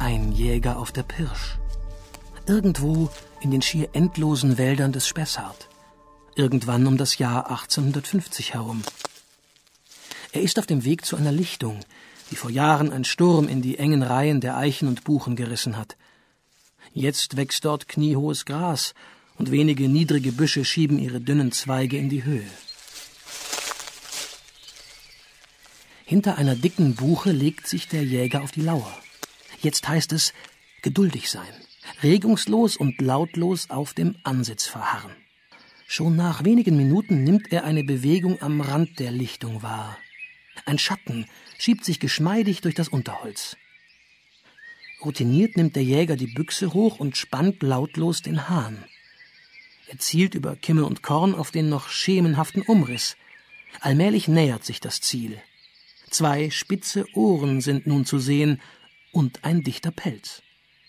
ein Jäger auf der Pirsch. Irgendwo in den schier endlosen Wäldern des Spessart. Irgendwann um das Jahr 1850 herum. Er ist auf dem Weg zu einer Lichtung, die vor Jahren ein Sturm in die engen Reihen der Eichen und Buchen gerissen hat. Jetzt wächst dort kniehohes Gras und wenige niedrige Büsche schieben ihre dünnen Zweige in die Höhe. Hinter einer dicken Buche legt sich der Jäger auf die Lauer. Jetzt heißt es, geduldig sein, regungslos und lautlos auf dem Ansitz verharren. Schon nach wenigen Minuten nimmt er eine Bewegung am Rand der Lichtung wahr. Ein Schatten schiebt sich geschmeidig durch das Unterholz. Routiniert nimmt der Jäger die Büchse hoch und spannt lautlos den Hahn. Er zielt über Kimme und Korn auf den noch schemenhaften Umriss. Allmählich nähert sich das Ziel. 2 spitze Ohren sind nun zu sehen und ein dichter Pelz.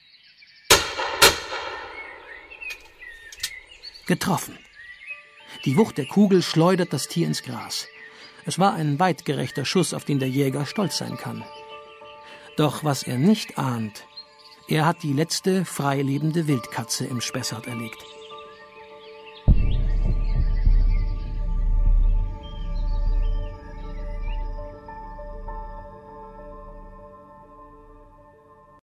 Getroffen. Die Wucht der Kugel schleudert das Tier ins Gras. Es war ein weitgerechter Schuss, auf den der Jäger stolz sein kann. Doch was er nicht ahnt, er hat die letzte freilebende Wildkatze im Spessart erlegt.